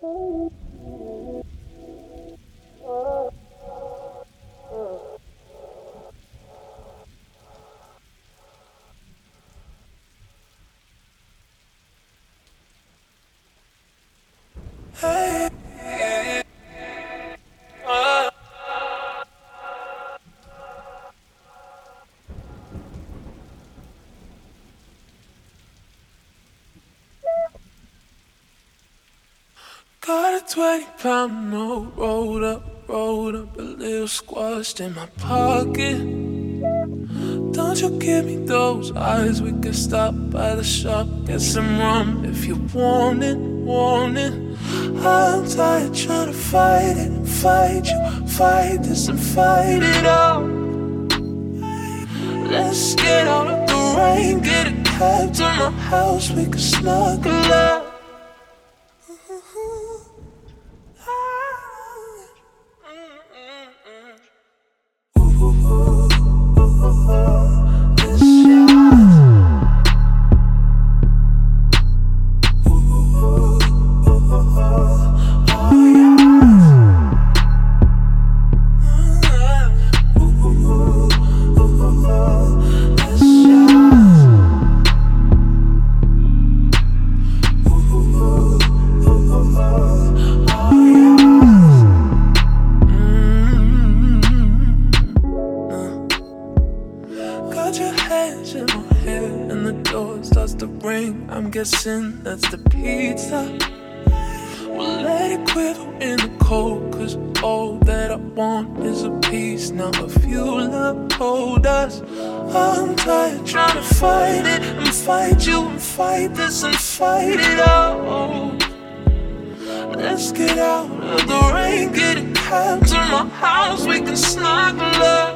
Got a 20-pound note rolled up, a little squashed in my pocket. Don't you give me those eyes, we can stop by the shop, get some rum if you want it, want it. I'm tired trying to fight it, fight you, fight this and fight it out. Let's get out of the rain, get a cab to my house, we can snuggle out. Got your hands in my hair and the door starts to ring. I'm guessing that's the pizza. We'll let it quiver in the cold, cause all that I want is a piece. Now if you love hold us, I'm tired trying to fight it and fight you and fight this and fight it out. Let's get out of the rain, get a cab to my house, we can snuggle up.